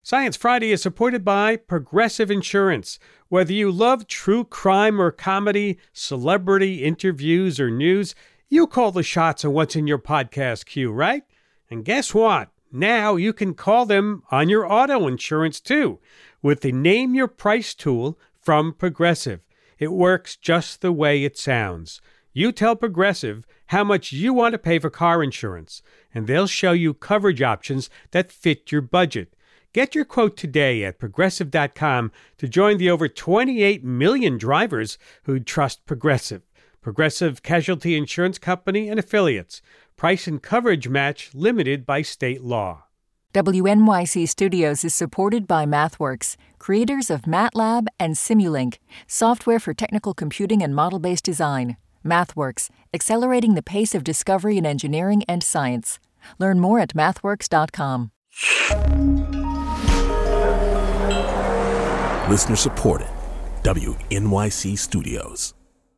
Science Friday is supported by Progressive Insurance. Whether you love true crime or comedy, celebrity interviews or news, you call the shots on what's in your podcast queue, right? And guess what? Now you can call them on your auto insurance too with the Name Your Price tool from Progressive. It works just the way it sounds. You tell Progressive how much you want to pay for car insurance, and they'll show you coverage options that fit your budget. Get your quote today at Progressive.com to join the over 28 million drivers who trust Progressive. Progressive Casualty Insurance Company and Affiliates. Price and coverage match limited by state law. WNYC Studios is supported by MathWorks, creators of MATLAB and Simulink, software for technical computing and model-based design. MathWorks, accelerating the pace of discovery in engineering and science. Learn more at mathworks.com. Listener supported. WNYC Studios.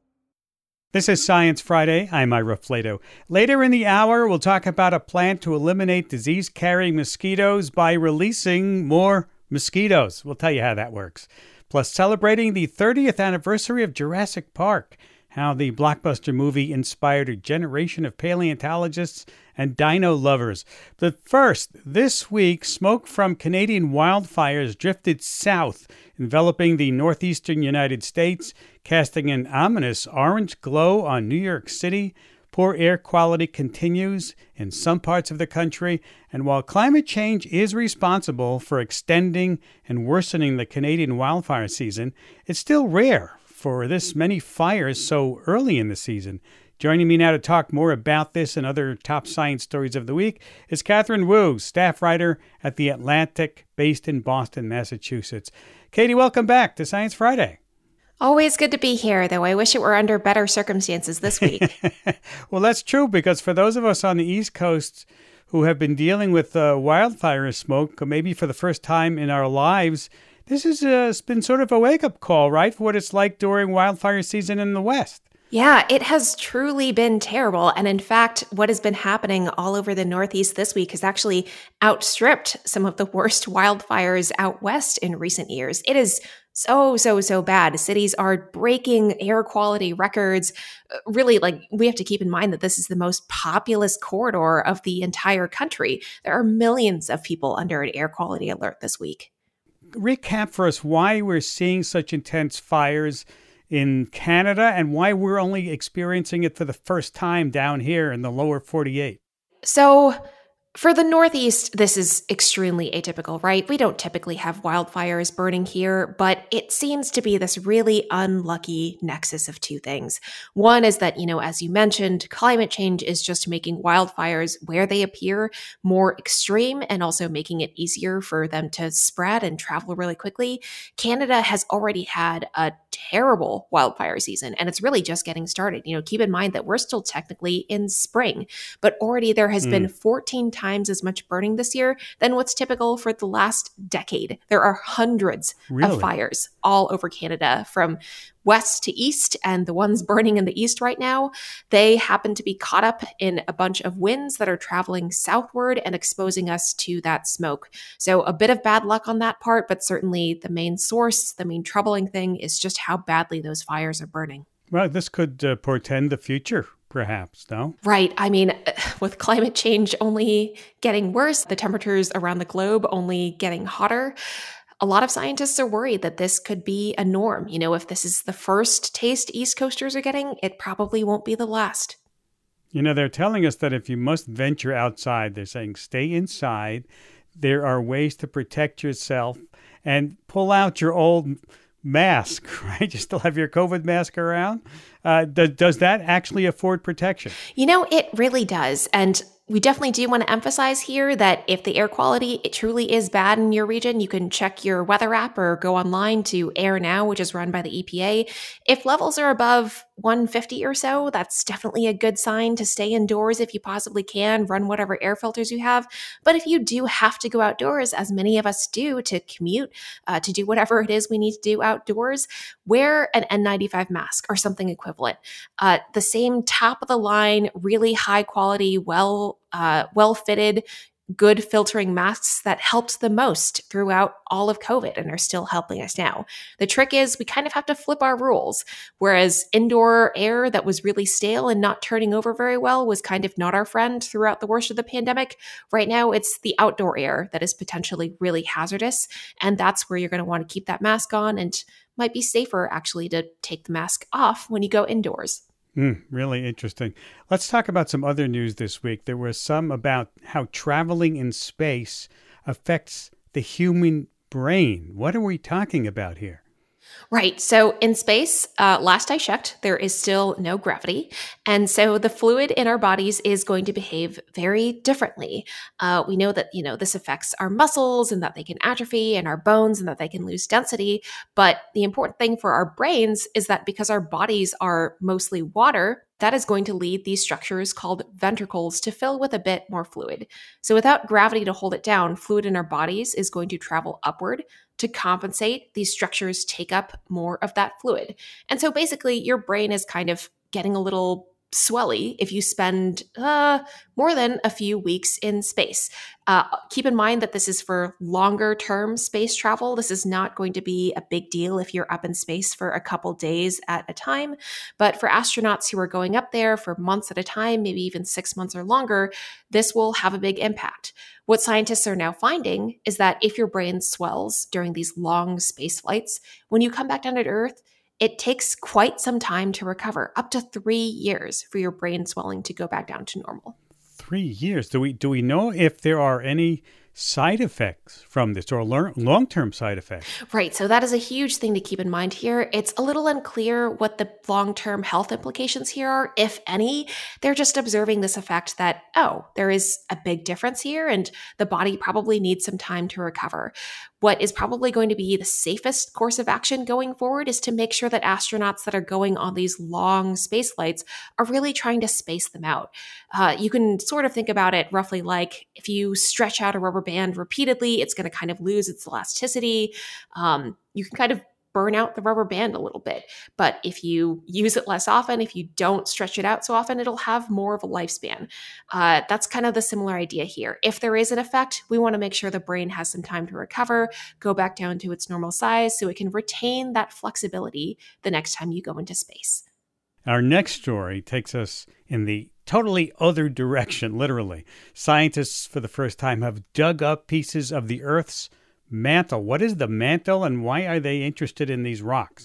This is Science Friday. I'm Ira Flato. Later in the hour, we'll talk about a plan to eliminate disease-carrying mosquitoes by releasing more mosquitoes. We'll tell you how that works. Plus, celebrating the 30th anniversary of Jurassic Park, how the blockbuster movie inspired a generation of paleontologists and dino lovers. But first, this week, smoke from Canadian wildfires drifted south, enveloping the northeastern United States, casting an ominous orange glow on New York City. Poor air quality continues in some parts of the country, and while climate change is responsible for extending and worsening the Canadian wildfire season, it's still rare for this many fires so early in the season. Joining me now to talk more about this and other top science stories of the week is Catherine Wu, staff writer at The Atlantic, based in Boston, Massachusetts. Katie, welcome back to Science Friday. Always good to be here, though I wish it were under better circumstances this week. Well, that's true, because for those of us on the East Coast who have been dealing with wildfire smoke, maybe for the first time in our lives, this has been sort of a wake-up call, right, for what it's like during wildfire season in the West. Yeah, it has truly been terrible. And in fact, what has been happening all over the Northeast this week has actually outstripped some of the worst wildfires out west in recent years. It is so bad. Cities are breaking air quality records. Really, we have to keep in mind that this is the most populous corridor of the entire country. There are millions of people under an air quality alert this week. Recap for us why we're seeing such intense fires in Canada and why we're only experiencing it for the first time down here in the lower 48. So for the Northeast, this is extremely atypical, right? We don't typically have wildfires burning here, but it seems to be this really unlucky nexus of two things. One is that, as you mentioned, climate change is just making wildfires where they appear more extreme and also making it easier for them to spread and travel really quickly. Canada has already had a terrible wildfire season, and it's really just getting started. Keep in mind that we're still technically in spring, but already there has been 14 times as much burning this year than what's typical for the last decade. There are hundreds of fires all over Canada from west to east, and the ones burning in the east right now, they happen to be caught up in a bunch of winds that are traveling southward and exposing us to that smoke. So a bit of bad luck on that part, but certainly the main source, the main troubling thing is just how badly those fires are burning. Well, this could portend the future, perhaps, no? Right. I mean, with climate change only getting worse, the temperatures around the globe only getting hotter, a lot of scientists are worried that this could be a norm. If this is the first taste East Coasters are getting, it probably won't be the last. They're telling us that if you must venture outside, they're saying stay inside. There are ways to protect yourself and pull out your old mask, right? You still have your COVID mask around. Does that actually afford protection? It really does. And we definitely do want to emphasize here that if the air quality it truly is bad in your region, you can check your weather app or go online to Air Now, which is run by the EPA. If levels are above 150 or so, that's definitely a good sign to stay indoors if you possibly can, run whatever air filters you have. But if you do have to go outdoors, as many of us do to commute, to do whatever it is we need to do outdoors, wear an N95 mask or something equivalent. The same top of the line, really high quality, well fitted good filtering masks that helped the most throughout all of COVID and are still helping us now. The trick is we kind of have to flip our rules. Whereas indoor air that was really stale and not turning over very well was kind of not our friend throughout the worst of the pandemic, right now it's the outdoor air that is potentially really hazardous. And that's where you're going to want to keep that mask on, and might be safer actually to take the mask off when you go indoors. Really interesting. Let's talk about some other news this week. There was some about how traveling in space affects the human brain. What are we talking about here? Right. So in space, last I checked, there is still no gravity. And so the fluid in our bodies is going to behave very differently. We know that, this affects our muscles and that they can atrophy, and our bones and that they can lose density. But the important thing for our brains is that because our bodies are mostly water, that is going to lead these structures called ventricles to fill with a bit more fluid. So without gravity to hold it down, fluid in our bodies is going to travel upward to compensate. These structures take up more of that fluid. And so basically your brain is kind of getting a little swelly if you spend more than a few weeks in space. Keep in mind that this is for longer term space travel. This is not going to be a big deal if you're up in space for a couple days at a time. But for astronauts who are going up there for months at a time, maybe even 6 months or longer, this will have a big impact. What scientists are now finding is that if your brain swells during these long space flights, when you come back down to Earth, it takes quite some time to recover, up to 3 years for your brain swelling to go back down to normal. 3 years. Do we know if there are any side effects from this, or long-term side effects? Right. So that is a huge thing to keep in mind here. It's a little unclear what the long-term health implications here are, if any. They're just observing this effect that, there is a big difference here and the body probably needs some time to recover. What is probably going to be the safest course of action going forward is to make sure that astronauts that are going on these long space flights are really trying to space them out. You can sort of think about it roughly like if you stretch out a rubber band repeatedly, it's going to kind of lose its elasticity. You can kind of burn out the rubber band a little bit. But if you use it less often, if you don't stretch it out so often, it'll have more of a lifespan. That's kind of the similar idea here. If there is an effect, we want to make sure the brain has some time to recover, go back down to its normal size so it can retain that flexibility the next time you go into space. Our next story takes us in the totally other direction, literally. Scientists, for the first time, have dug up pieces of the Earth's mantle. What is the mantle, and why are they interested in these rocks?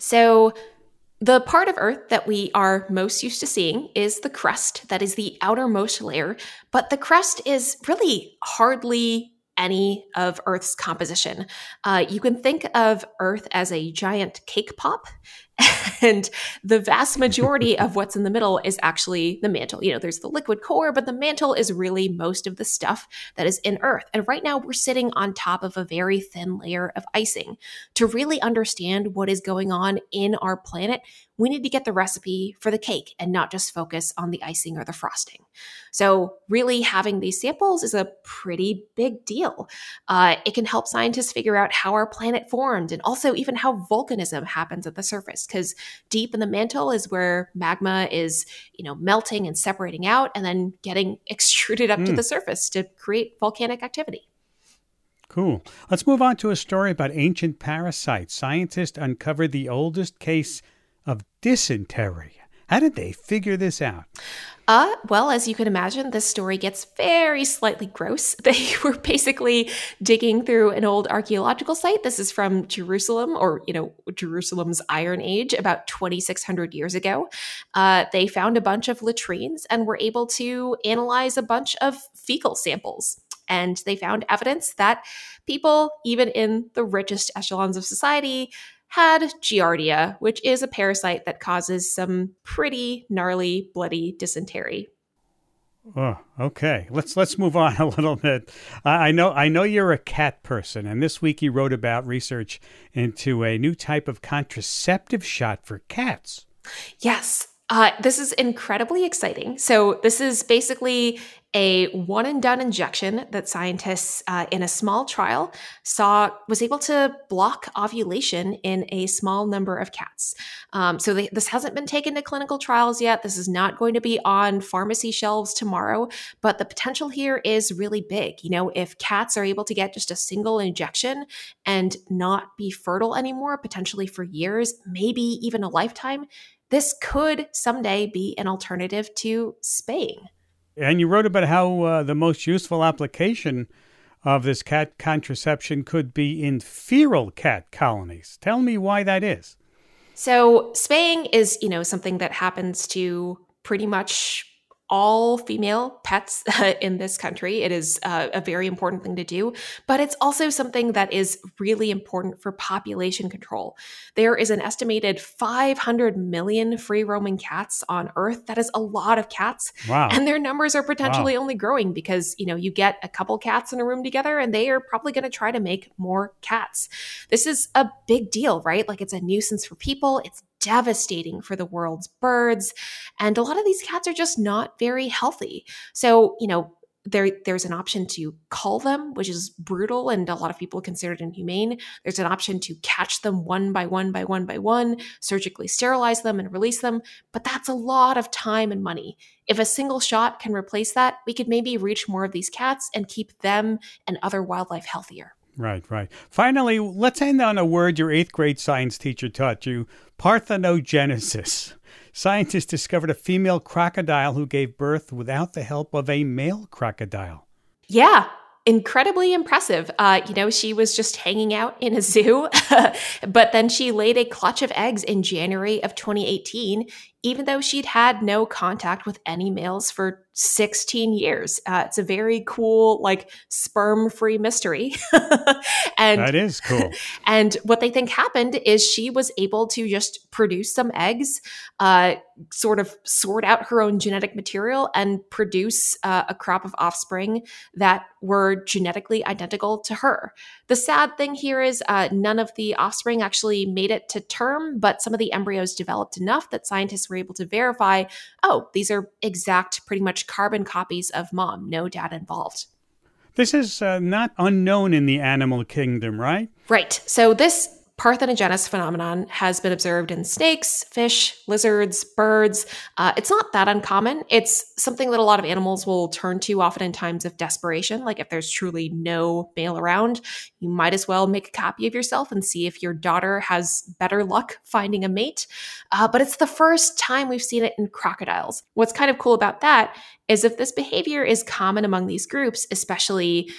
So the part of Earth that we are most used to seeing is the crust. That is the outermost layer. But the crust is really hardly any of Earth's composition. You can think of Earth as a giant cake pop, and the vast majority of what's in the middle is actually the mantle. There's the liquid core, but the mantle is really most of the stuff that is in Earth. And right now we're sitting on top of a very thin layer of icing. To really understand what is going on in our planet, we need to get the recipe for the cake and not just focus on the icing or the frosting. So really having these samples is a pretty big deal. It can help scientists figure out how our planet formed and also even how volcanism happens at the surface, because deep in the mantle is where magma is, melting and separating out and then getting extruded up to the surface to create volcanic activity. Cool. Let's move on to a story about ancient parasites. Scientists uncovered the oldest case of dysentery. How did they figure this out? Well, as you can imagine, this story gets very slightly gross. They were basically digging through an old archaeological site. This is from Jerusalem, or, Jerusalem's Iron Age, about 2,600 years ago. They found a bunch of latrines and were able to analyze a bunch of fecal samples. And they found evidence that people, even in the richest echelons of society, had Giardia, which is a parasite that causes some pretty gnarly, bloody dysentery. Oh, okay. Let's move on a little bit. I know you're a cat person, and this week you wrote about research into a new type of contraceptive shot for cats. Yes. This is incredibly exciting. So this is basically a one-and-done injection that scientists in a small trial was able to block ovulation in a small number of cats. This hasn't been taken to clinical trials yet. This is not going to be on pharmacy shelves tomorrow, but the potential here is really big. If cats are able to get just a single injection and not be fertile anymore, potentially for years, maybe even a lifetime, this could someday be an alternative to spaying. And you wrote about how the most useful application of this cat contraception could be in feral cat colonies. Tell me why that is. So spaying is, something that happens to pretty much all female pets in this country. It is a very important thing to do, but it's also something that is really important for population control. There is an estimated 500 million free-roaming cats on Earth. That is a lot of cats. Wow. And their numbers are potentially only growing because, you get a couple cats in a room together and they are probably going to try to make more cats. This is a big deal, right? Like, it's a nuisance for people. It's devastating for the world's birds. And a lot of these cats are just not very healthy. So, there's an option to cull them, which is brutal and a lot of people consider it inhumane. There's an option to catch them one by one, surgically sterilize them and release them. But that's a lot of time and money. If a single shot can replace that, we could maybe reach more of these cats and keep them and other wildlife healthier. Right. Finally, let's end on a word your 8th grade science teacher taught you: parthenogenesis. Scientists discovered a female crocodile who gave birth without the help of a male crocodile. Yeah, incredibly impressive. She was just hanging out in a zoo, but then she laid a clutch of eggs in January of 2018, even though she'd had no contact with any males for 16 years. It's a very cool, sperm-free mystery. And that is cool. And what they think happened is she was able to just produce some eggs, sort of sort out her own genetic material and produce a crop of offspring that were genetically identical to her. The sad thing here is none of the offspring actually made it to term, but some of the embryos developed enough that scientists were able to verify, these are exact, pretty much carbon copies of mom, no dad involved. This is not unknown in the animal kingdom, right? Right. So this parthenogenesis phenomenon has been observed in snakes, fish, lizards, birds. It's not that uncommon. It's something that a lot of animals will turn to often in times of desperation. Like if there's truly no male around, you might as well make a copy of yourself and see if your daughter has better luck finding a mate. But it's the first time we've seen it in crocodiles. What's kind of cool about that is if this behavior is common among these groups, especially,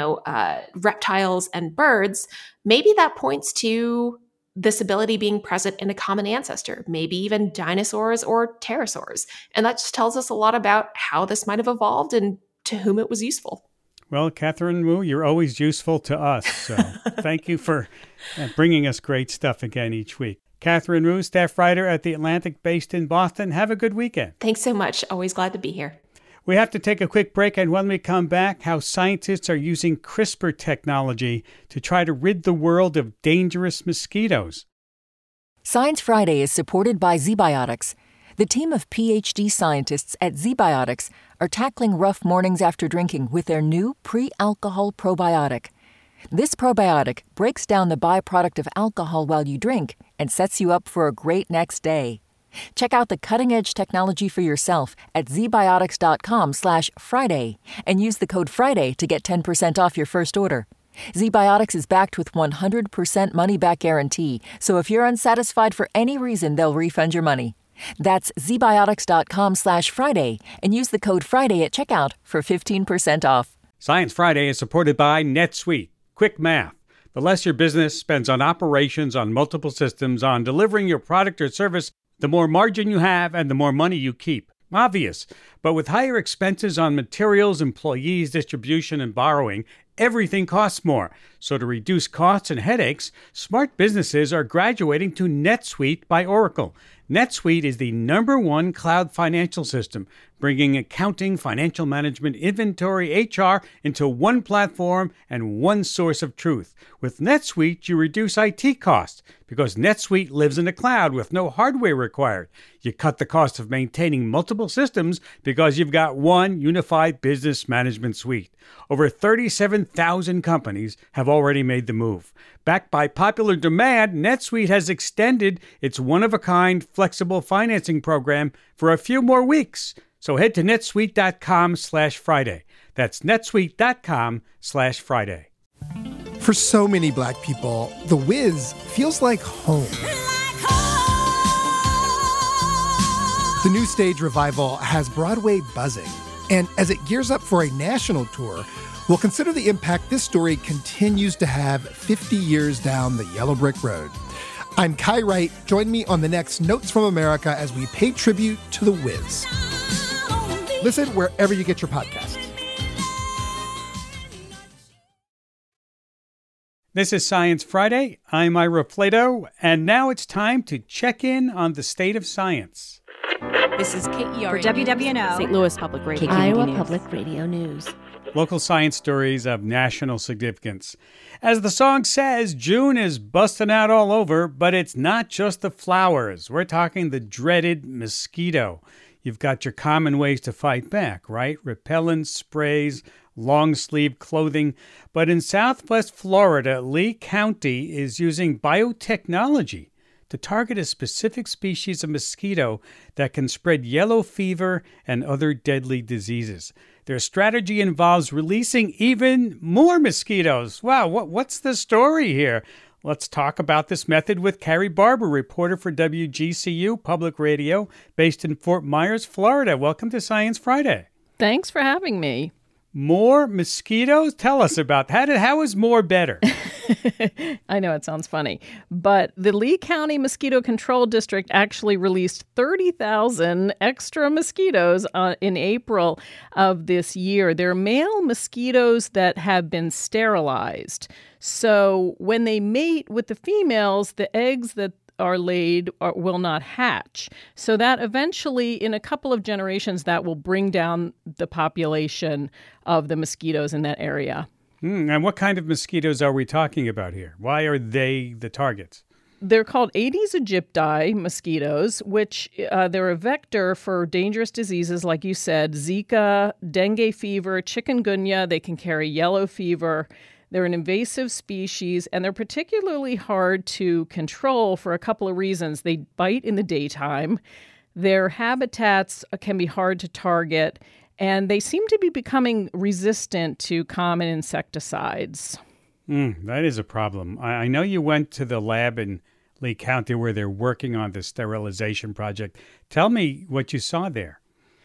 reptiles and birds, maybe that points to this ability being present in a common ancestor, maybe even dinosaurs or pterosaurs. And that just tells us a lot about how this might have evolved and to whom it was useful. Well, Catherine Wu, you're always useful to us. So thank you for bringing us great stuff again each week. Catherine Wu, staff writer at The Atlantic based in Boston. Have a good weekend. Thanks so much. Always glad to be here. We have to take a quick break, and when we come back, how scientists are using CRISPR technology to try to rid the world of dangerous mosquitoes. Science Friday is supported by ZBiotics. The team of PhD scientists at ZBiotics are tackling rough mornings after drinking with their new pre-alcohol probiotic. This probiotic breaks down the byproduct of alcohol while you drink and sets you up for a great next day. Check out the cutting-edge technology for yourself at zbiotics.com/Friday and use the code Friday to get 10% off your first order. ZBiotics is backed with 100% money-back guarantee, so if you're unsatisfied for any reason, they'll refund your money. That's zbiotics.com/Friday and use the code Friday at checkout for 15% off. Science Friday is supported by NetSuite. Quick math. The less your business spends on operations, on multiple systems, on delivering your product or service, the more margin you have and the more money you keep. Obvious. But with higher expenses on materials, employees, distribution, and borrowing, everything costs more. So to reduce costs and headaches, smart businesses are graduating to NetSuite by Oracle. NetSuite is the #1 cloud financial system, bringing accounting, financial management, inventory, HR into one platform and one source of truth. With NetSuite, you reduce IT costs because NetSuite lives in the cloud with no hardware required. You cut the cost of maintaining multiple systems because you've got one unified business management suite. Over 37,000 companies have already made the move. Backed by popular demand, NetSuite has extended its one-of-a-kind flexible financing program for a few more weeks. So head to netsuite.com/Friday. That's netsuite.com/Friday. For so many Black people, The Wiz feels like home. The new stage revival has Broadway buzzing. And as it gears up for a national tour, we'll consider the impact this story continues to have 50 years down the yellow brick road. I'm Kai Wright. Join me on the next Notes from America as we pay tribute to The Wiz. Listen wherever you get your podcasts. This is Science Friday. I'm Ira Flato, and now it's time to check in on the state of science. This is KERA for WWNO, St. Louis Public Radio, Iowa Public Radio News. Local science stories of national significance. As the song says, June is busting out all over, but it's not just the flowers. We're talking the dreaded mosquito. You've got your common ways to fight back, right? Repellent sprays, long-sleeve clothing. But in southwest Florida, Lee County is using biotechnology to target a specific species of mosquito that can spread yellow fever and other deadly diseases. Their strategy involves releasing even more mosquitoes. Wow, what's the story here? Let's talk about this method with Carrie Barber, reporter for WGCU Public Radio, based in Fort Myers, Florida. Welcome to Science Friday. Thanks for having me. More mosquitoes? Tell us about that. How is more better? I know it sounds funny, but the Lee County Mosquito Control District actually released 30,000 extra mosquitoes in April of this year. They're male mosquitoes that have been sterilized. So when they mate with the females, the eggs that are laid will not hatch. So that eventually, in a couple of generations, that will bring down the population of the mosquitoes in that area. And what kind of mosquitoes are we talking about here? Why are they the targets? They're called Aedes aegypti mosquitoes, which they're a vector for dangerous diseases, like you said, Zika, dengue fever, chikungunya. They can carry yellow fever. They're an invasive species, and they're particularly hard to control for a couple of reasons. They bite in the daytime. Their habitats can be hard to target, and they seem to be becoming resistant to common insecticides. That is a problem. I know you went to the lab in Lee County where they're working on this sterilization project. Tell me what you saw there.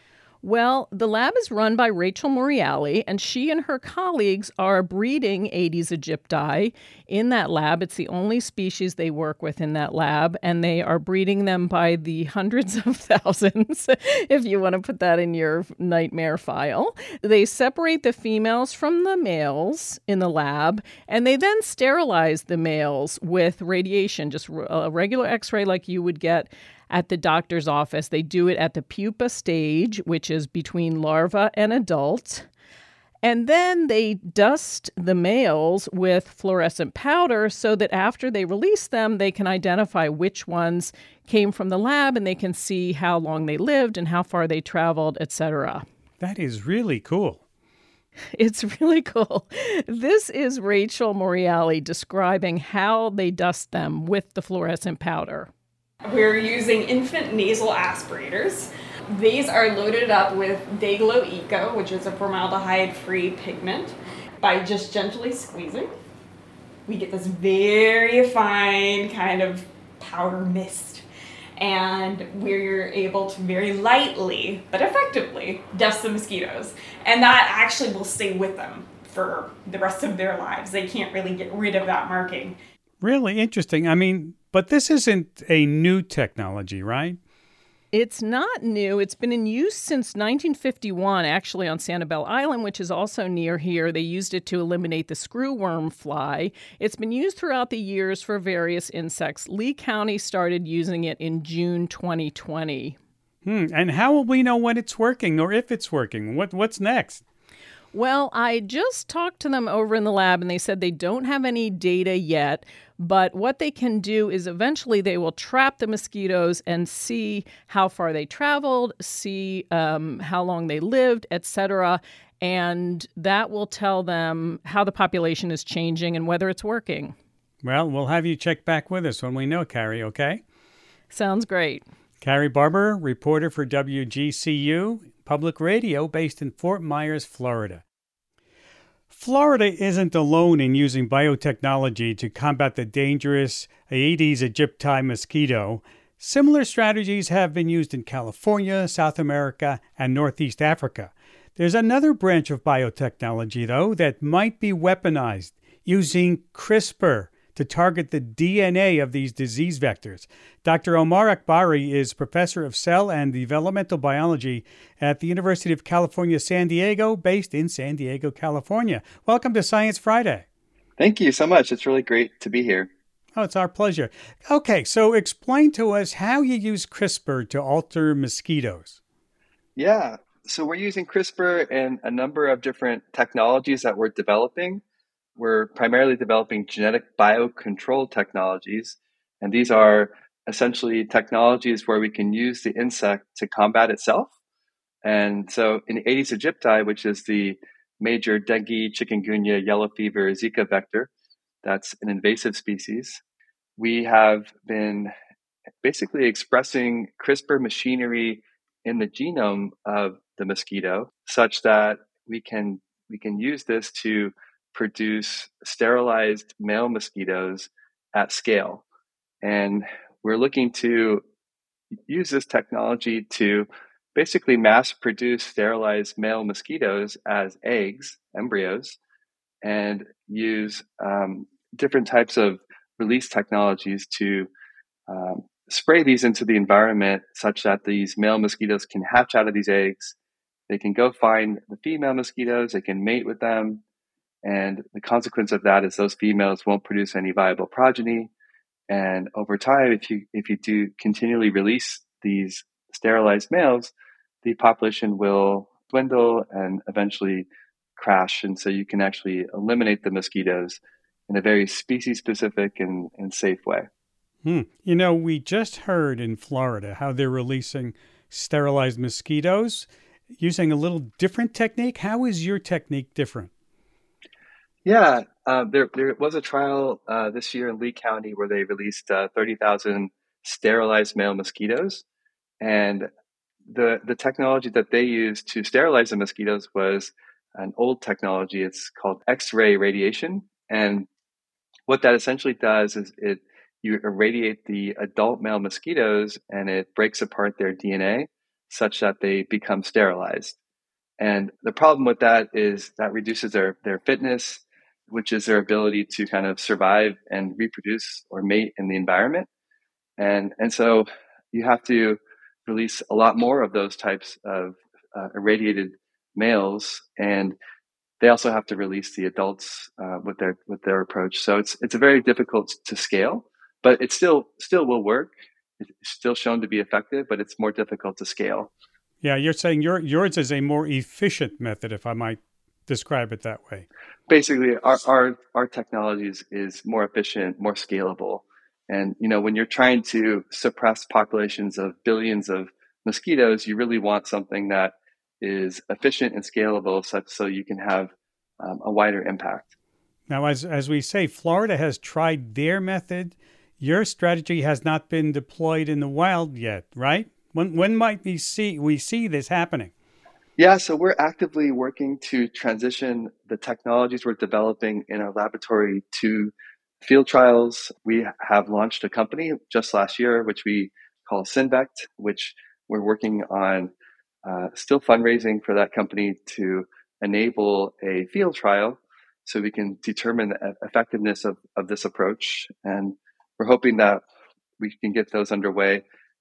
Well, the lab is run by Rachel Moriali, and she and her colleagues are breeding Aedes aegypti in that lab. It's the only species they work with in that lab, and they are breeding them by the hundreds of thousands, if you want to put that in your nightmare file. They separate the females from the males in the lab, and they then sterilize the males with radiation, just a regular X-ray like you would get at the doctor's office. They do it at the pupa stage, which is between larva and adult. And then they dust the males with fluorescent powder so that after they release them, they can identify which ones came from the lab, and they can see how long they lived and how far they traveled, etc. That is really cool. It's really cool. This is Rachel Moriali describing how they dust them with the fluorescent powder. We're using infant nasal aspirators. These are loaded up with Day-Glo Eco, which is a formaldehyde-free pigment. By just gently squeezing, we get this very fine kind of powder mist. And we're able to very lightly, but effectively, dust the mosquitoes. And that actually will stay with them for the rest of their lives. They can't really get rid of that marking. Really interesting. But this isn't a new technology, right? It's not new. It's been in use since 1951, actually, on Sanibel Island, which is also near here. They used it to eliminate the screwworm fly. It's been used throughout the years for various insects. Lee County started using it in June 2020. And how will we know when it's working or if it's working? What's next? Well, I just talked to them over in the lab, and they said they don't have any data yet, but what they can do is eventually they will trap the mosquitoes and see how far they traveled, see how long they lived, etc., and that will tell them how the population is changing and whether it's working. Well, we'll have you check back with us when we know, Carrie, okay? Sounds great. Carrie Barber, reporter for WGCU Public Radio based in Fort Myers, Florida. Florida isn't alone in using biotechnology to combat the dangerous Aedes aegypti mosquito. Similar strategies have been used in California, South America, and Northeast Africa. There's another branch of biotechnology, though, that might be weaponized using CRISPR to target the DNA of these disease vectors. Dr. Omar Akbari is professor of cell and developmental biology at the University of California, San Diego, based in San Diego, California. Welcome to Science Friday. Thank you so much. It's really great to be here. Oh, it's our pleasure. Okay, so explain to us how you use CRISPR to alter mosquitoes. Yeah, so we're using CRISPR and a number of different technologies that we're developing. We're primarily developing genetic biocontrol technologies, and these are essentially technologies where we can use the insect to combat itself. And so in Aedes aegypti, which is the major dengue, chikungunya, yellow fever, Zika vector, that's an invasive species, we have been basically expressing CRISPR machinery in the genome of the mosquito such that we can use this to produce sterilized male mosquitoes at scale. And we're looking to use this technology to basically mass produce sterilized male mosquitoes as eggs, embryos, and use different types of release technologies to spray these into the environment such that these male mosquitoes can hatch out of these eggs. They can go find the female mosquitoes, they can mate with them, and the consequence of that is those females won't produce any viable progeny. And over time, if you do continually release these sterilized males, the population will dwindle and eventually crash. And so you can actually eliminate the mosquitoes in a very species-specific and safe way. You know, we just heard in Florida how they're releasing sterilized mosquitoes using a little different technique. How is your technique different? Yeah, there was a trial this year in Lee County where they released 30,000 sterilized male mosquitoes. And the technology that they used to sterilize the mosquitoes was an old technology. It's called X-ray radiation. And what that essentially does is you irradiate the adult male mosquitoes and it breaks apart their DNA such that they become sterilized. And the problem with that is that reduces their fitness, which is their ability to kind of survive and reproduce or mate in the environment. And so you have to release a lot more of those types of irradiated males, and they also have to release the adults with their approach. So it's very difficult to scale, but it still will work. It's still shown to be effective, but it's more difficult to scale. Yeah, you're saying yours is a more efficient method, if I might describe it that way. Basically, our technology is more efficient, more scalable. And, you know, when you're trying to suppress populations of billions of mosquitoes, you really want something that is efficient and scalable so you can have a wider impact. Now, as we say, Florida has tried their method. Your strategy has not been deployed in the wild yet, right? When might we see this happening? Yeah, so we're actively working to transition the technologies we're developing in our laboratory to field trials. We have launched a company just last year, which we call Synvect, which we're working on still fundraising for that company to enable a field trial so we can determine the effectiveness of this approach. And we're hoping that we can get those underway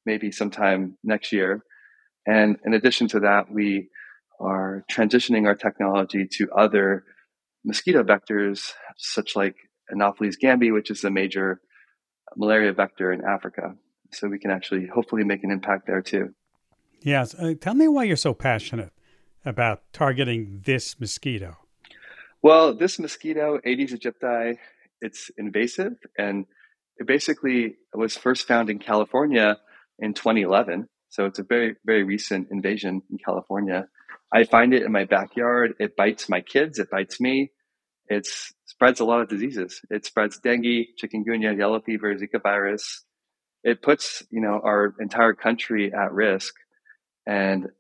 maybe sometime next year. And in addition to that, we are transitioning our technology to other mosquito vectors, such like Anopheles gambiae, which is a major malaria vector in Africa. So we can actually hopefully make an impact there too. Yes. Tell me why you're so passionate about targeting this mosquito. Well, this mosquito, Aedes aegypti, it's invasive, and it basically was first found in California in 2011. So it's a very, very recent invasion in California. I find it in my backyard. It bites my kids. It bites me. It spreads a lot of diseases. It spreads dengue, chikungunya, yellow fever, Zika virus. It puts, our entire country at risk. And,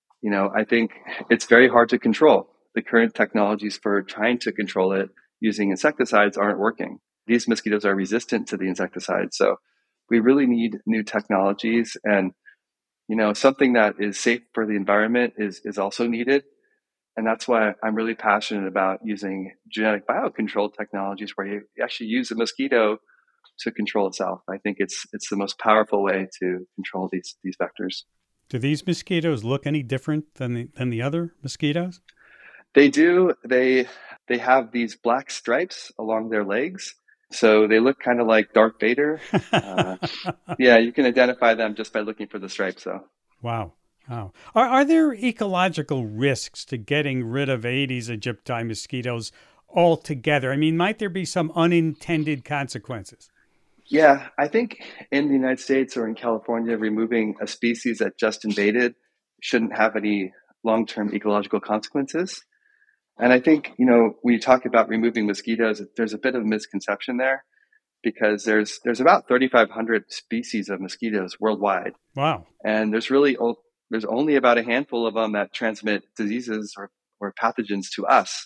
I think it's very hard to control. The current technologies for trying to control it using insecticides aren't working. These mosquitoes are resistant to the insecticides. So we really need new technologies. And, something that is safe for the environment is also needed. And that's why I'm really passionate about using genetic biocontrol technologies where you actually use a mosquito to control itself. I think it's the most powerful way to control these vectors. Do these mosquitoes look any different than the other mosquitoes? They do. They have these black stripes along their legs. So they look kind of like Darth Vader. Yeah, you can identify them just by looking for the stripes, though. Wow. Are there ecological risks to getting rid of Aedes aegypti mosquitoes altogether? I mean, might there be some unintended consequences? Yeah, I think in the United States or in California, removing a species that just invaded shouldn't have any long-term ecological consequences. And I think, when you talk about removing mosquitoes, there's a bit of a misconception there because there's about 3,500 species of mosquitoes worldwide. Wow. And there's only about a handful of them that transmit diseases or pathogens to us.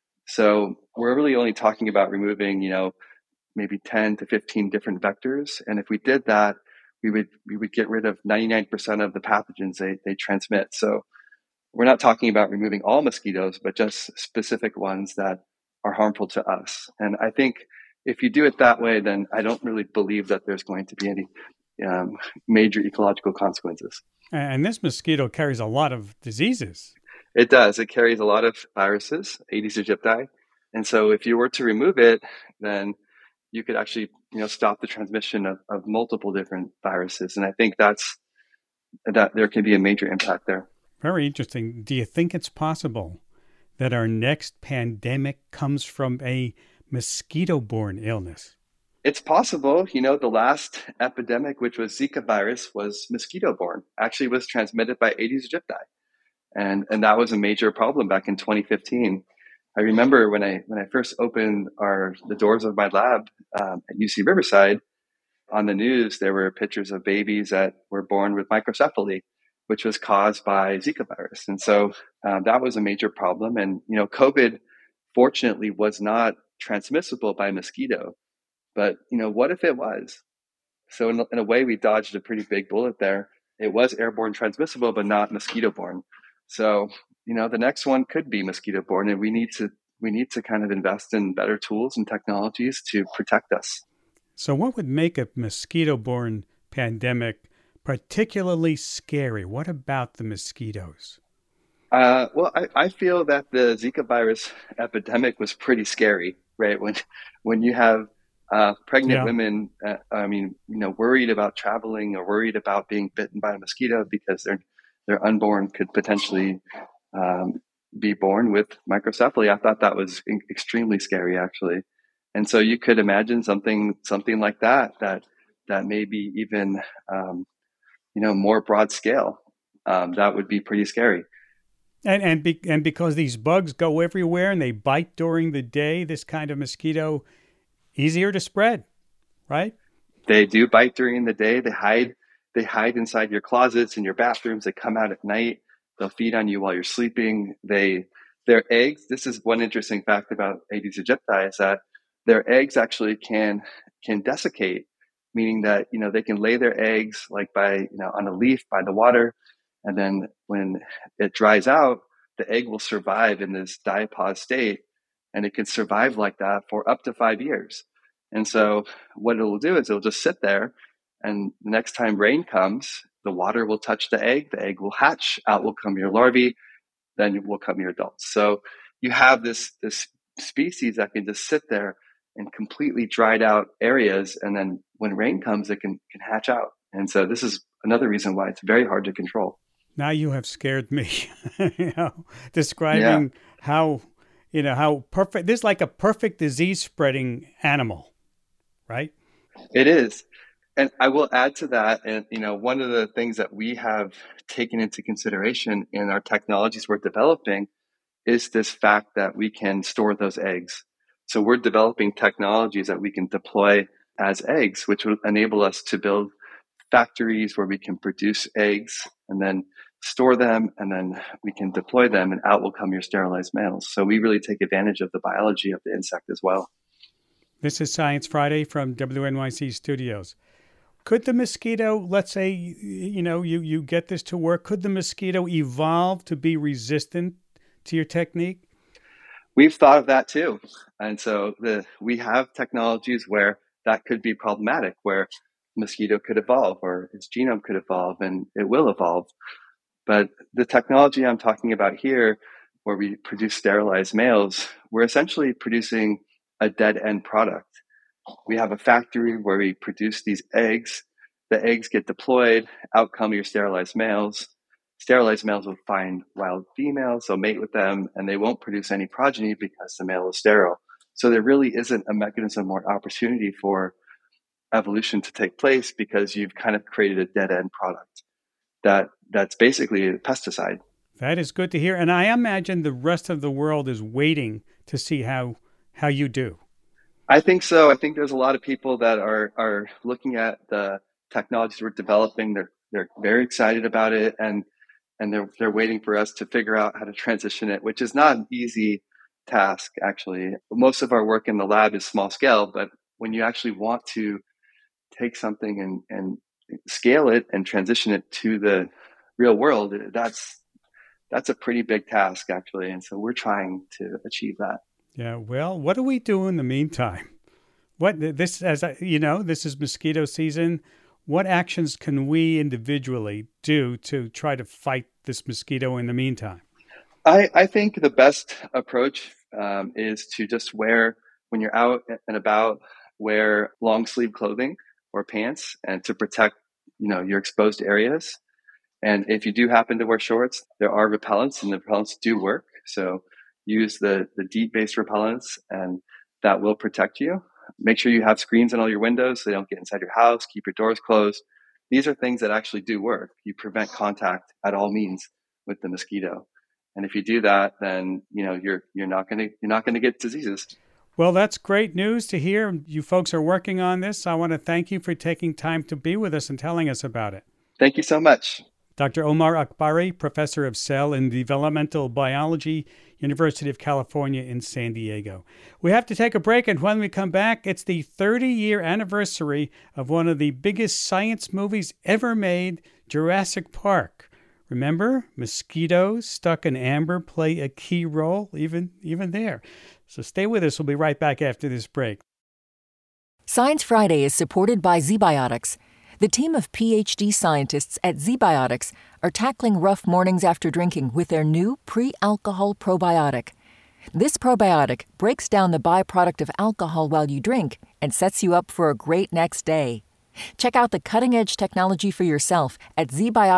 So we're really only talking about removing, maybe 10 to 15 different vectors. And if we did that, we would get rid of 99% of the pathogens they transmit. So we're not talking about removing all mosquitoes, but just specific ones that are harmful to us. And I think if you do it that way, then I don't really believe that there's going to be any major ecological consequences. And this mosquito carries a lot of diseases. It does. It carries a lot of viruses, Aedes aegypti. And so if you were to remove it, then you could actually, stop the transmission of multiple different viruses. And I think that there can be a major impact there. Very interesting. Do you think it's possible that our next pandemic comes from a mosquito-borne illness? It's possible. The last epidemic, which was Zika virus, was mosquito-borne. Actually was transmitted by Aedes aegypti. And that was a major problem back in 2015. I remember when I first opened the doors of my lab at UC Riverside, on the news, there were pictures of babies that were born with microcephaly, which was caused by Zika virus. And so that was a major problem. And, COVID, fortunately, was not transmissible by mosquito. But, what if it was? So in a way, we dodged a pretty big bullet there. It was airborne transmissible, but not mosquito-borne. So, the next one could be mosquito-borne, and we need to kind of invest in better tools and technologies to protect us. So what would make a mosquito-borne pandemic particularly scary? What about the mosquitoes? Well, I feel that the Zika virus epidemic was pretty scary, right? When you have pregnant women, worried about traveling or worried about being bitten by a mosquito because their unborn could potentially be born with microcephaly. I thought that was extremely scary, actually. And so you could imagine something like that maybe even more broad scale. That would be pretty scary. And because these bugs go everywhere and they bite during the day, this kind of mosquito easier to spread, right? They do bite during the day. They hide inside your closets and your bathrooms. They come out at night. They'll feed on you while you're sleeping. Their eggs. This is one interesting fact about Aedes aegypti is that their eggs actually can desiccate, meaning that they can lay their eggs like by on a leaf by the water, and then when it dries out, the egg will survive in this diapause state, and it can survive like that for up to 5 years. And so what it'll do is it'll just sit there, And the next time rain comes, the water will touch the egg will hatch, out will come your larvae, then will come your adults. So you have this species that can just sit there in completely dried out areas, and then when rain comes, it can hatch out. And so this is another reason why it's very hard to control. Now you have scared me, describing how perfect, this is like a perfect disease spreading animal, right? It is. And I will add to that, and one of the things that we have taken into consideration in our technologies we're developing is this fact that we can store those eggs. So we're developing technologies that we can deploy as eggs, which will enable us to build factories where we can produce eggs and then store them, and then we can deploy them, and out will come your sterilized males. So we really take advantage of the biology of the insect as well. This is Science Friday from WNYC Studios. Could the mosquito, let's say, you get this to work, could the mosquito evolve to be resistant to your technique? We've thought of that too. And so we have technologies where that could be problematic, where mosquito could evolve or its genome could evolve, and it will evolve. But the technology I'm talking about here, where we produce sterilized males, we're essentially producing a dead end product. We have a factory where we produce these eggs. The eggs get deployed, out come your sterilized males. Sterilized males will find wild females, they'll mate with them, and they won't produce any progeny because the male is sterile. So there really isn't a mechanism or opportunity for evolution to take place, because you've kind of created a dead end product that's basically a pesticide. That is good to hear. And I imagine the rest of the world is waiting to see how you do. I think so. I think there's a lot of people that are looking at the technologies we're developing. They're very excited about it, and they're waiting for us to figure out how to transition it, which is not an easy task, actually. Most of our work in the lab is small scale, but when you actually want to take something and scale it and transition it to the real world, that's a pretty big task, actually. And so we're trying to achieve that. Yeah. Well, what do we do in the meantime? This is mosquito season. What actions can we individually do to try to fight this mosquito in the meantime? I think the best approach is to just when you're out and about, wear long sleeve clothing or pants, and to protect, your exposed areas. And if you do happen to wear shorts, there are repellents, and the repellents do work. So use the DEET-based repellents, and that will protect you. Make sure you have screens on all your windows so they don't get inside your house. Keep your doors closed. These are things that actually do work. You prevent contact at all means with the mosquito. And if you do that, then you're not going to get diseases. Well, that's great news to hear. You folks are working on this. I want to thank you for taking time to be with us and telling us about it. Thank you so much. Dr. Omar Akbari, Professor of Cell and Developmental Biology, University of California in San Diego. We have to take a break, and when we come back, it's the 30-year anniversary of one of the biggest science movies ever made, Jurassic Park. Remember, mosquitoes stuck in amber play a key role even there. So stay with us. We'll be right back after this break. Science Friday is supported by ZBiotics. The team of PhD scientists at ZBiotics are tackling rough mornings after drinking with their new pre-alcohol probiotic. This probiotic breaks down the byproduct of alcohol while you drink and sets you up for a great next day. Check out the cutting-edge technology for yourself at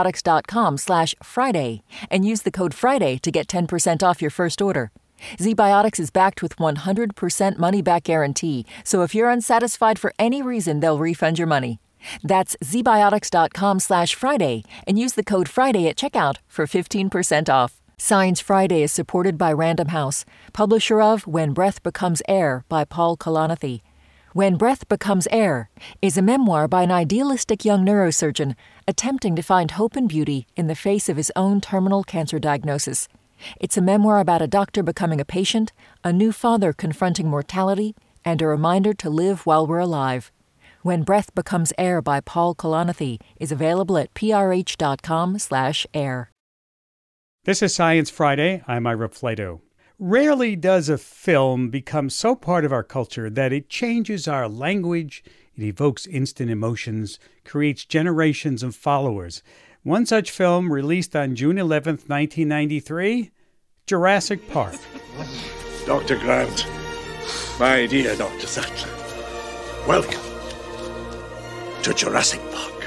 zbiotics.com/Friday and use the code Friday to get 10% off your first order. ZBiotics is backed with 100% money-back guarantee, so if you're unsatisfied for any reason, they'll refund your money. That's zbiotics.com/Friday and use the code Friday at checkout for 15% off. Science Friday is supported by Random House, publisher of When Breath Becomes Air by Paul Kalanithi. When Breath Becomes Air is a memoir by an idealistic young neurosurgeon attempting to find hope and beauty in the face of his own terminal cancer diagnosis. It's a memoir about a doctor becoming a patient, a new father confronting mortality, and a reminder to live while we're alive. When Breath Becomes Air by Paul Kalanithi is available at prh.com/air. This is Science Friday. I'm Ira Flato. Rarely does a film become so part of our culture that it changes our language, it evokes instant emotions, creates generations of followers. One such film released on June 11th, 1993, Jurassic Park. Dr. Grant, my dear Dr. Sattler, welcome to Jurassic Park.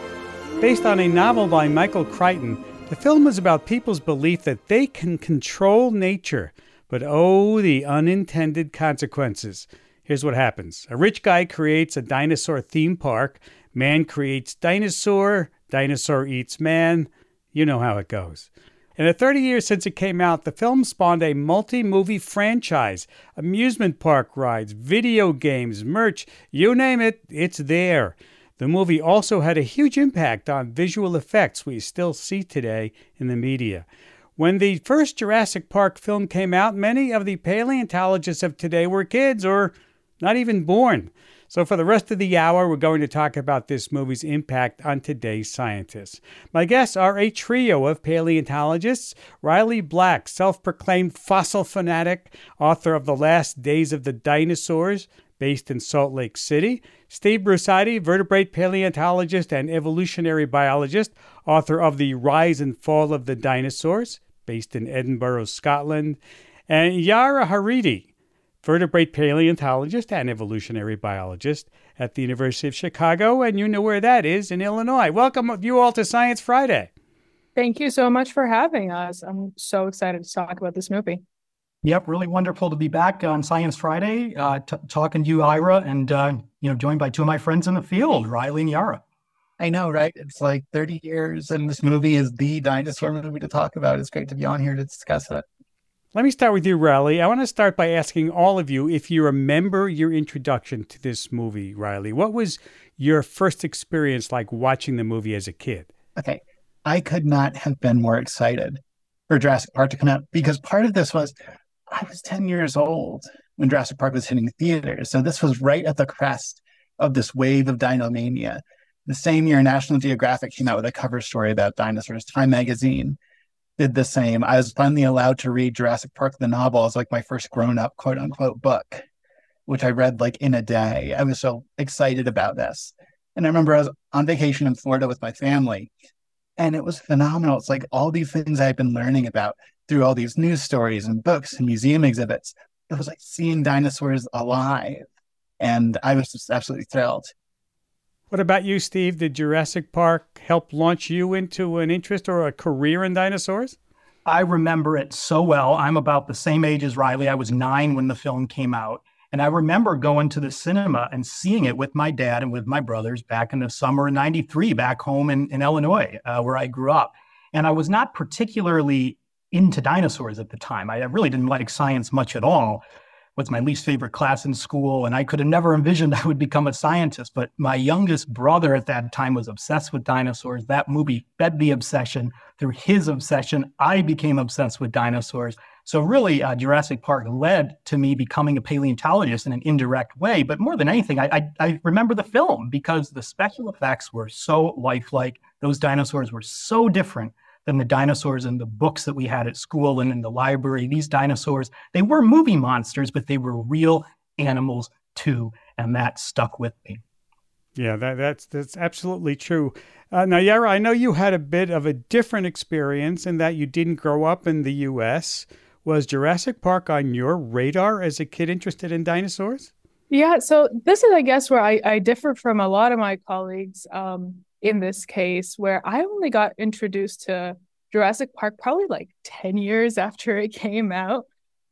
Based on a novel by Michael Crichton, the film is about people's belief that they can control nature, but oh, the unintended consequences. Here's what happens. A rich guy creates a dinosaur theme park. Man creates dinosaur. Dinosaur eats man. You know how it goes. In the 30 years since it came out, the film spawned a multi-movie franchise, amusement park rides, video games, merch, you name it, it's there. The movie also had a huge impact on visual effects we still see today in the media. When the first Jurassic Park film came out, many of the paleontologists of today were kids or not even born. So for the rest of the hour, we're going to talk about this movie's impact on today's scientists. My guests are a trio of paleontologists. Riley Black, self-proclaimed fossil fanatic, author of The Last Days of the Dinosaurs, based in Salt Lake City. Steve Brusati, vertebrate paleontologist and evolutionary biologist, author of The Rise and Fall of the Dinosaurs, based in Edinburgh, Scotland. And Yara Haridi, vertebrate paleontologist and evolutionary biologist at the University of Chicago, and you know where that is, in Illinois. Welcome you all to Science Friday. Thank you so much for having us. I'm so excited to talk about this movie. Yep, really wonderful to be back on Science Friday, talking to you, Ira, and joined by two of my friends in the field, Riley and Yara. I know, right? It's like 30 years, and this movie is the dinosaur movie to talk about. It's great to be on here to discuss it. Let me start with you, Riley. I want to start by asking all of you if you remember your introduction to this movie, Riley. What was your first experience like watching the movie as a kid? Okay, I could not have been more excited for Jurassic Park to come out because part of this was I was 10 years old when Jurassic Park was hitting theaters. So this was right at the crest of this wave of dinomania. The same year, National Geographic came out with a cover story about dinosaurs. Time magazine did the same. I was finally allowed to read Jurassic Park, the novel, as like my first grown-up, quote-unquote, book, which I read like in a day. I was so excited about this. And I remember I was on vacation in Florida with my family, and it was phenomenal. It's like all these things I've been learning about through all these news stories and books and museum exhibits. It was like seeing dinosaurs alive, and I was just absolutely thrilled. What about you, Steve? Did Jurassic Park help launch you into an interest or a career in dinosaurs? I remember it so well. I'm about the same age as Riley. I was 9 when the film came out. And I remember going to the cinema and seeing it with my dad and with my brothers back in the summer of 93, back home in Illinois, where I grew up. And I was not particularly into dinosaurs at the time. I really didn't like science much at all. Was my least favorite class in school, and I could have never envisioned I would become a scientist. But my youngest brother at that time was obsessed with dinosaurs. That movie fed the obsession. Through his obsession, I became obsessed with dinosaurs. So really, Jurassic Park led to me becoming a paleontologist in an indirect way. But more than anything, I remember the film because the special effects were so lifelike. Those dinosaurs were so different than the dinosaurs in the books that we had at school and in the library. These dinosaurs, they were movie monsters, but they were real animals too, and that stuck with me. Yeah, that's absolutely true. Now, Yara, I know you had a bit of a different experience in that you didn't grow up in the U.S. Was Jurassic Park on your radar as a kid interested in dinosaurs? Yeah, so this is, I guess, where I differ from a lot of my colleagues in this case, where I only got introduced to Jurassic Park probably like 10 years after it came out.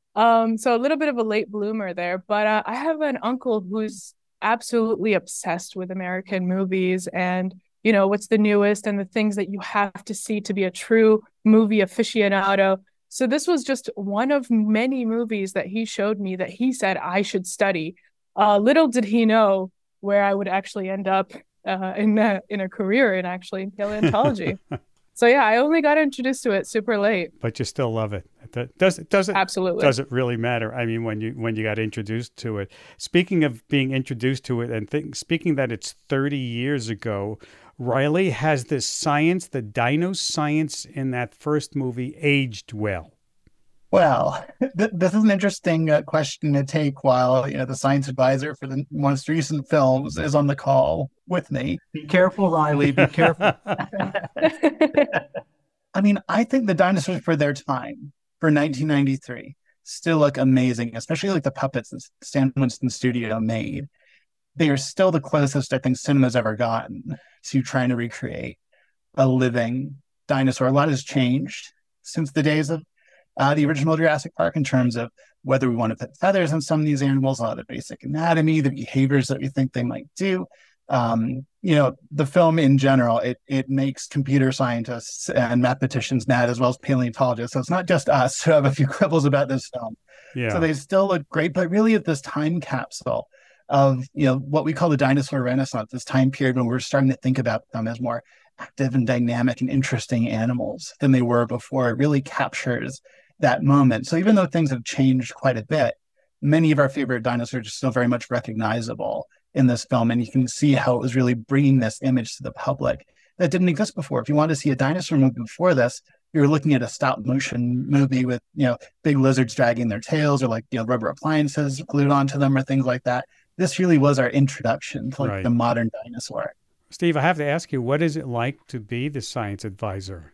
So a little bit of a late bloomer there, but I have an uncle who's absolutely obsessed with American movies and, you know, what's the newest and the things that you have to see to be a true movie aficionado. So this was just one of many movies that he showed me that he said I should study. Little did he know where I would actually end up in a career in paleontology. So yeah, I only got introduced to it super late. But you still love it. Does it absolutely? Does it really matter? I mean, when you got introduced to it. Speaking of being introduced to it, and speaking that it's 30 years ago, Riley, has this science, the dino science in that first movie, aged well? Well, this is an interesting question to take while the science advisor for the most recent films is on the call with me. Be careful, Riley. Be careful. I mean, I think the dinosaurs for their time, for 1993, still look amazing, especially like the puppets that Stan Winston Studio made. They are still the closest I think cinema's ever gotten to trying to recreate a living dinosaur. A lot has changed since the days of the original Jurassic Park in terms of whether we want to put feathers on some of these animals, a lot of the basic anatomy, the behaviors that we think they might do. The film in general, it makes computer scientists and mathematicians mad as well as paleontologists. So it's not just us who have a few quibbles about this film. Yeah. So they still look great, but really at this time capsule of, what we call the dinosaur renaissance, this time period when we're starting to think about them as more active and dynamic and interesting animals than they were before. It really captures that moment. So even though things have changed quite a bit, many of our favorite dinosaurs are still very much recognizable in this film. And you can see how it was really bringing this image to the public that didn't exist before. If you wanted to see a dinosaur movie before this, you were looking at a stop motion movie with, big lizards dragging their tails or rubber appliances glued onto them or things like that. This really was our introduction to the modern dinosaur. Steve, I have to ask you, what is it like to be the science advisor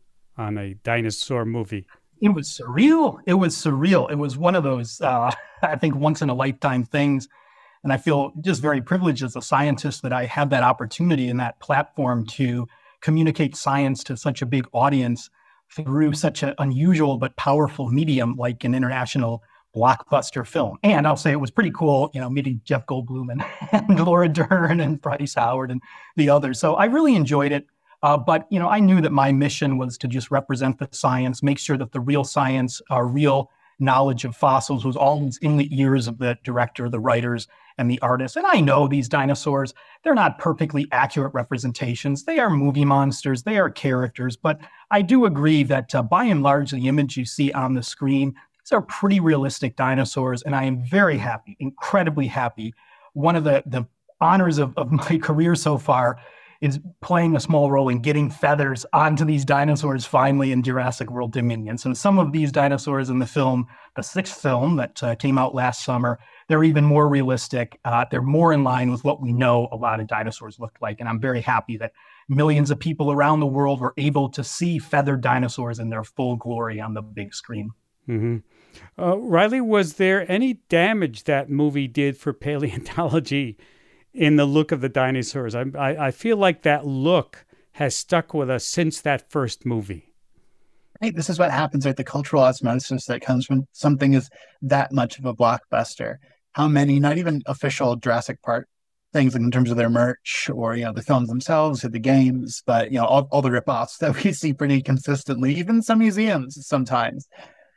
on a dinosaur movie? It was surreal. It was one of those, I think, once-in-a-lifetime things. And I feel just very privileged as a scientist that I had that opportunity and that platform to communicate science to such a big audience through such an unusual but powerful medium like an international blockbuster film. And I'll say it was pretty cool, meeting Jeff Goldblum and Laura Dern and Bryce Howard and the others. So I really enjoyed it. But I knew that my mission was to just represent the science, make sure that the real science, our real knowledge of fossils was always in the ears of the director, the writers, and the artists. And I know these dinosaurs, they're not perfectly accurate representations. They are movie monsters. They are characters. But I do agree that by and large, the image you see on the screen, these are pretty realistic dinosaurs. And I am very happy, incredibly happy. One of the honors of my career so far is playing a small role in getting feathers onto these dinosaurs finally in Jurassic World Dominion. So some of these dinosaurs in the film, the sixth film that came out last summer, they're even more realistic. They're more in line with what we know a lot of dinosaurs look like. And I'm very happy that millions of people around the world were able to see feathered dinosaurs in their full glory on the big screen. Mm-hmm. Riley, was there any damage that movie did for paleontology in the look of the dinosaurs? I feel like that look has stuck with us since that first movie. Right. This is what happens, right? The cultural osmosis that comes from something is that much of a blockbuster. How many, not even official Jurassic Park things in terms of their merch or, the films themselves or the games, but, all the ripoffs that we see pretty consistently, even some museums sometimes.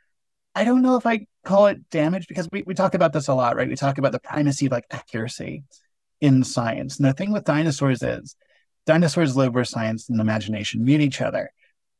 I don't know if I call it damage because we talk about this a lot, right? We talk about the primacy of accuracy in science. And the thing with dinosaurs is dinosaurs live where science and imagination meet each other.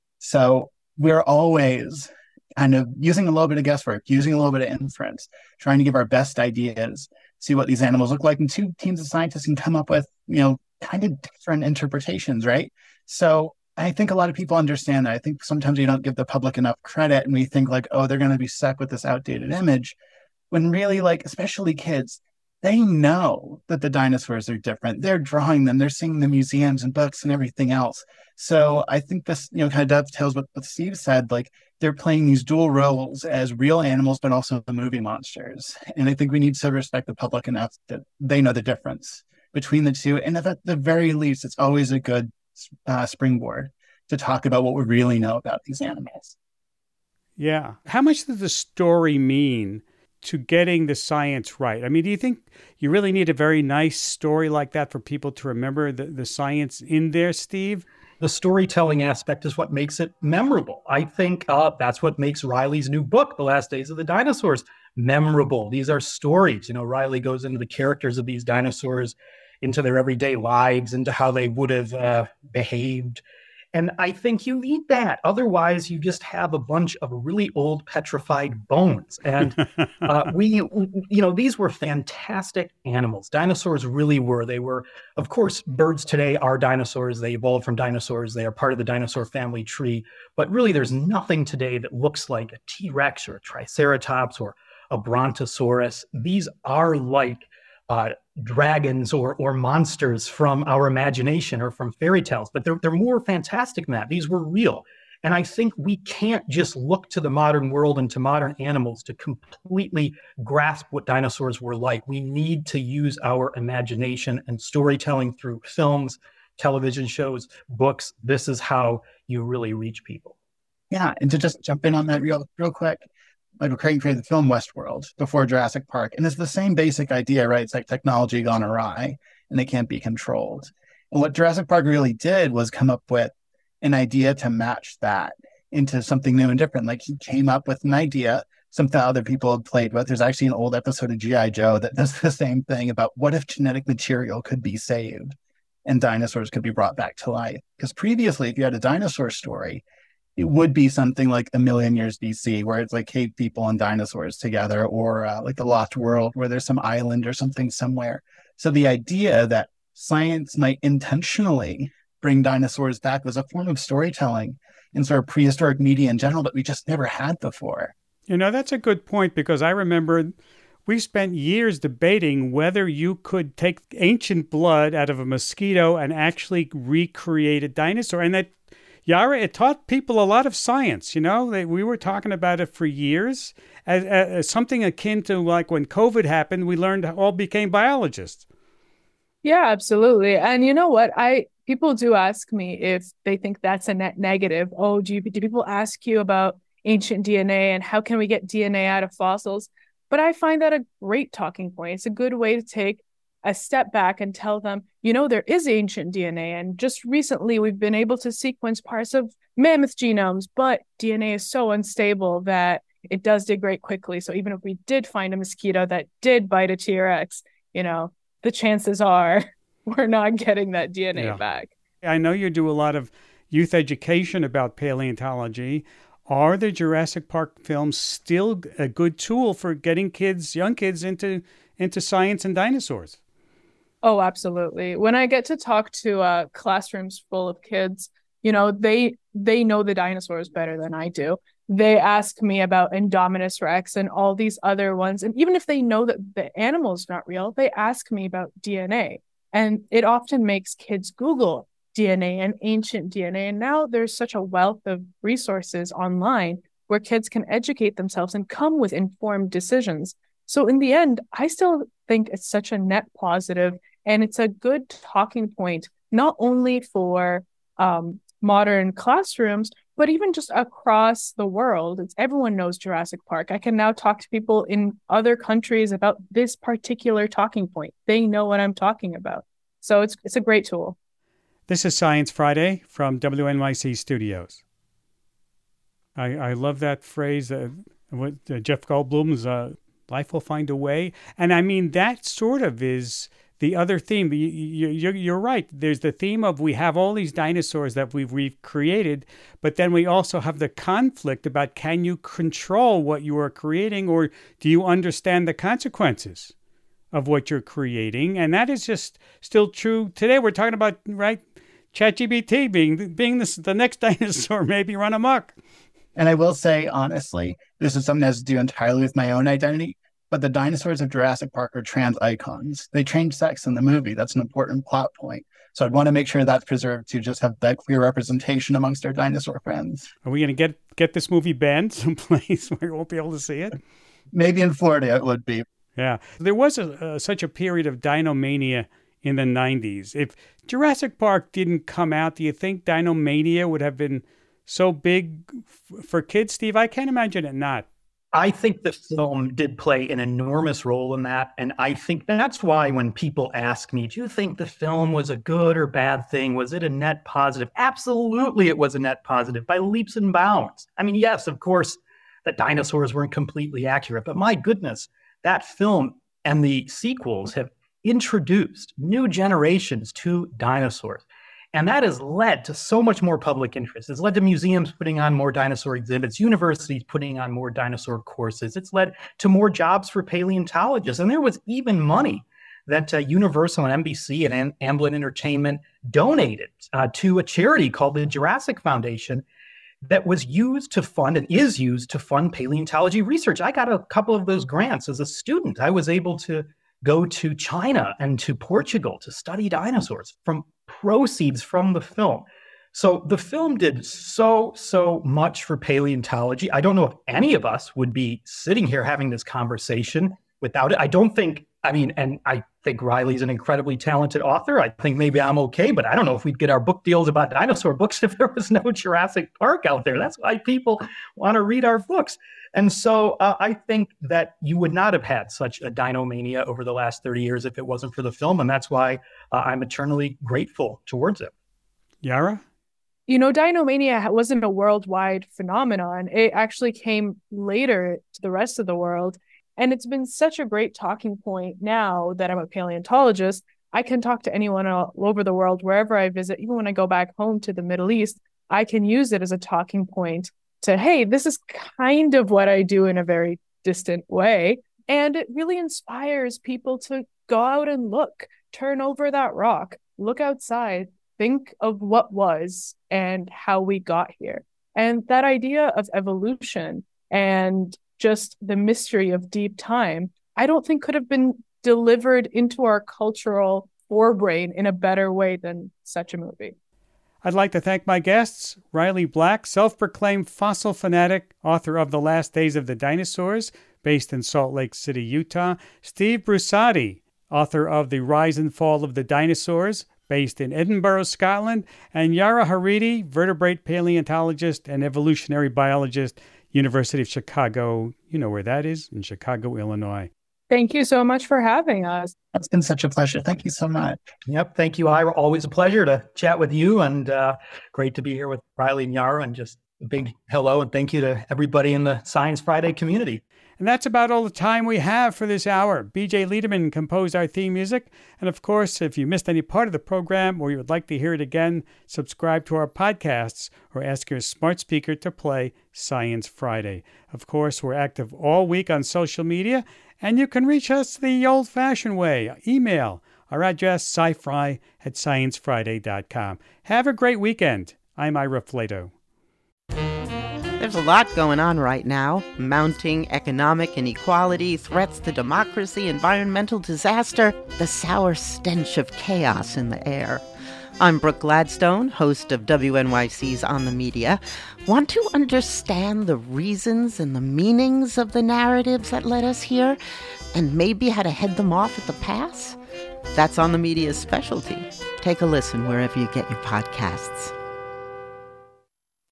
So we're always kind of using a little bit of guesswork, using a little bit of inference, trying to give our best ideas, see what these animals look like. And two teams of scientists can come up with, kind of different interpretations, right? So I think a lot of people understand that. I think sometimes we don't give the public enough credit and we think they're going to be stuck with this outdated image when really especially kids, they know that the dinosaurs are different. They're drawing them. They're seeing the museums and books and everything else. So I think this, kind of dovetails with what Steve said. They're playing these dual roles as real animals, but also the movie monsters. And I think we need to respect the public enough that they know the difference between the two. And at the very least, it's always a good springboard to talk about what we really know about these animals. Yeah. How much does the story mean to getting the science right? I mean, do you think you really need a very nice story like that for people to remember the science in there, Steve? The storytelling aspect is what makes it memorable. I think that's what makes Riley's new book, The Last Days of the Dinosaurs, memorable. These are stories. Riley goes into the characters of these dinosaurs, into their everyday lives, into how they would have behaved. And I think you need that. Otherwise, you just have a bunch of really old petrified bones. And these were fantastic animals. Dinosaurs really were. They were, of course, birds today are dinosaurs. They evolved from dinosaurs. They are part of the dinosaur family tree. But really, there's nothing today that looks like a T-Rex or a Triceratops or a Brontosaurus. These are like dragons or monsters from our imagination or from fairy tales, but they're more fantastic than that. These were real. And I think we can't just look to the modern world and to modern animals to completely grasp what dinosaurs were like. We need to use our imagination and storytelling through films, television shows, books. This is how you really reach people. Yeah, and to just jump in on that real quick, Michael Crichton created the film Westworld before Jurassic Park. And it's the same basic idea, right? It's like technology gone awry and it can't be controlled. And what Jurassic Park really did was come up with an idea to match that into something new and different. Like he came up with an idea, something other people had played with. There's actually an old episode of G.I. Joe that does the same thing about what if genetic material could be saved and dinosaurs could be brought back to life. Because previously, if you had a dinosaur story, it would be something like A Million Years BC, where it's like cave people and dinosaurs together, or like The Lost World, where there's some island or something somewhere. So the idea that science might intentionally bring dinosaurs back was a form of storytelling in sort of prehistoric media in general that we just never had before. That's a good point, because I remember we spent years debating whether you could take ancient blood out of a mosquito and actually recreate a dinosaur. And that, Yara, it taught people a lot of science. We were talking about it for years as something akin to like when COVID happened, we learned all became biologists. Yeah, absolutely. And you know what? People do ask me if they think that's a net negative. Oh, do people ask you about ancient DNA and how can we get DNA out of fossils? But I find that a great talking point. It's a good way to take a step back and tell them, there is ancient DNA. And just recently, we've been able to sequence parts of mammoth genomes, but DNA is so unstable that it does degrade quickly. So even if we did find a mosquito that did bite a T-Rex, the chances are we're not getting that DNA back. I know you do a lot of youth education about paleontology. Are the Jurassic Park films still a good tool for getting young kids into science and dinosaurs? Oh, absolutely. When I get to talk to classrooms full of kids, they know the dinosaurs better than I do. They ask me about Indominus Rex and all these other ones. And even if they know that the animal's not real, they ask me about DNA. And it often makes kids Google DNA and ancient DNA. And now there's such a wealth of resources online where kids can educate themselves and come with informed decisions. So in the end, I still think it's such a net positive, and it's a good talking point, not only for modern classrooms, but even just across the world. Everyone knows Jurassic Park. I can now talk to people in other countries about this particular talking point. They know what I'm talking about. So it's a great tool. This is Science Friday from WNYC Studios. I love that phrase, Jeff Goldblum's life will find a way. And I mean, that sort of is the other theme. You're right. There's the theme of we have all these dinosaurs that we've created, but then we also have the conflict about, can you control what you are creating, or do you understand the consequences of what you're creating? And that is just still true today. We're talking about, right, ChatGPT being the next dinosaur, maybe run amok. And I will say, honestly, this is something that has to do entirely with my own identity, but the dinosaurs of Jurassic Park are trans icons. They change sex in the movie. That's an important plot point. So I'd want to make sure that's preserved to just have that clear representation amongst our dinosaur friends. Are we going to get this movie banned someplace where we won't be able to see it? Maybe in Florida it would be. Yeah. There was such a period of dinomania in the 90s. If Jurassic Park didn't come out, do you think dinomania would have been so big for kids, Steve? I can't imagine it not. I think the film did play an enormous role in that. And I think that's why when people ask me, do you think the film was a good or bad thing? Was it a net positive? Absolutely, it was a net positive by leaps and bounds. I mean, yes, of course, the dinosaurs weren't completely accurate, but my goodness, that film and the sequels have introduced new generations to dinosaurs. And that has led to so much more public interest. It's led to museums putting on more dinosaur exhibits, universities putting on more dinosaur courses. It's led to more jobs for paleontologists. And there was even money that Universal and NBC and Amblin Entertainment donated to a charity called the Jurassic Foundation that was used to fund and is used to fund paleontology research. I got a couple of those grants as a student. I was able to go to China and to Portugal to study dinosaurs from proceeds from the film. So the film did so much for paleontology. I don't know if any of us would be sitting here having this conversation without it. I think Riley's an incredibly talented author. I think maybe I'm okay, but I don't know if we'd get our book deals about dinosaur books if there was no Jurassic Park out there. That's why people want to read our books. And so I think that you would not have had such a dinomania over the last 30 years if it wasn't for the film. And that's why I'm eternally grateful towards it. Yara? Dinomania wasn't a worldwide phenomenon. It actually came later to the rest of the world. And it's been such a great talking point now that I'm a paleontologist. I can talk to anyone all over the world, wherever I visit. Even when I go back home to the Middle East, I can use it as a talking point to, hey, this is kind of what I do in a very distant way. And it really inspires people to go out and look, turn over that rock, look outside, think of what was and how we got here. And that idea of evolution and just the mystery of deep time, I don't think could have been delivered into our cultural forebrain in a better way than such a movie. I'd like to thank my guests, Riley Black, self-proclaimed fossil fanatic, author of The Last Days of the Dinosaurs, based in Salt Lake City, Utah, Steve Brusatte, author of The Rise and Fall of the Dinosaurs, based in Edinburgh, Scotland, and Yara Haridi, vertebrate paleontologist and evolutionary biologist, University of Chicago. You know where that is, in Chicago, Illinois. Thank you so much for having us. It's been such a pleasure. Thank you so much. Yep. Thank you, Ira. Always a pleasure to chat with you, and great to be here with Riley and Yara, and just a big hello and thank you to everybody in the Science Friday community. And that's about all the time we have for this hour. BJ Liederman composed our theme music. And of course, if you missed any part of the program or you would like to hear it again, subscribe to our podcasts or ask your smart speaker to play Science Friday. Of course, we're active all week on social media, and you can reach us the old-fashioned way. Email. Our address, scifry@sciencefriday.com. Have a great weekend. I'm Ira Flato. There's a lot going on right now. Mounting economic inequality, threats to democracy, environmental disaster, the sour stench of chaos in the air. I'm Brooke Gladstone, host of WNYC's On the Media. Want to understand the reasons and the meanings of the narratives that led us here, and maybe how to head them off at the pass? That's On the Media's specialty. Take a listen wherever you get your podcasts.